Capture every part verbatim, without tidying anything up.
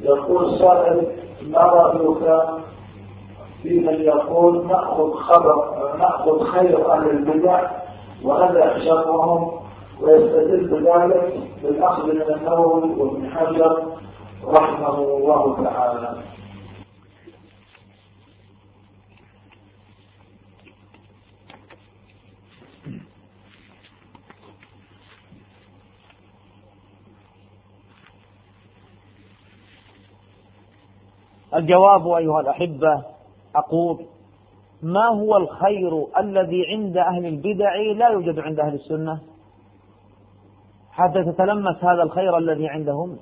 يقول السائل: ما رأيك في من يقول نأخذ خبر نأخذ خير أهل البدع وندع شرهم، ويستدل بذلك بالأخذ من النووي وابن حجر رحمه الله تعالى؟ الجواب أيها الأحبة، أقول: ما هو الخير الذي عند أهل البدع لا يوجد عند أهل السنة حتى تتلمس هذا الخير الذي عندهم؟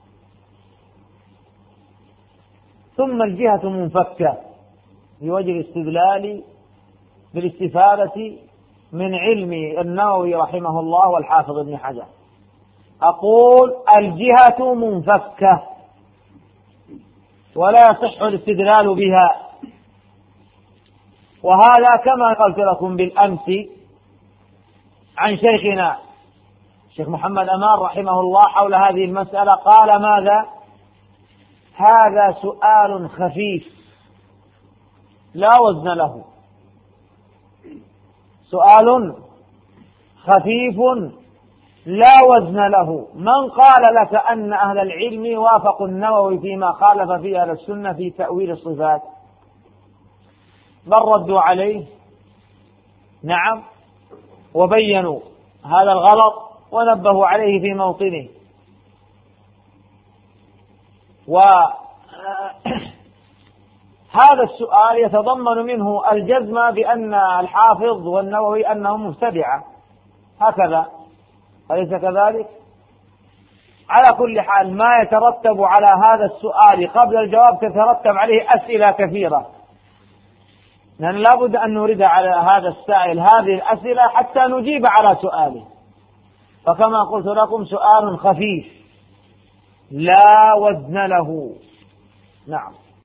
ثم الجهة منفكة في وجه الاستدلال بالاستفادة من علم النووي رحمه الله والحافظ ابن حجر. أقول: الجهة منفكة ولا يصح الاستدلال بها، وهذا كما قلت لكم بالأمس عن شيخنا شيخ محمد أمان رحمه الله حول هذه المسألة. قال: ماذا؟ هذا سؤال خفيف لا وزن له، سؤال خفيف لا وزن له. من قال لك أن أهل العلم وافقوا النووي فيما خالف فيه أهل السنة في تأويل الصفات؟ بل ردوا عليه، نعم، وبينوا هذا الغلط ونبهوا عليه في موطنه. وهذا السؤال يتضمن منه الجزم بأن الحافظ والنووي أنهم مبتدعة، هكذا أليس كذلك؟ على كل حال، ما يترتب على هذا السؤال قبل الجواب تترتب عليه أسئلة كثيرة، لأن لا بد أن نرد على هذا السائل هذه الأسئلة حتى نجيب على سؤاله. فكما قلت لكم، سؤال خفيف لا وزن له. نعم.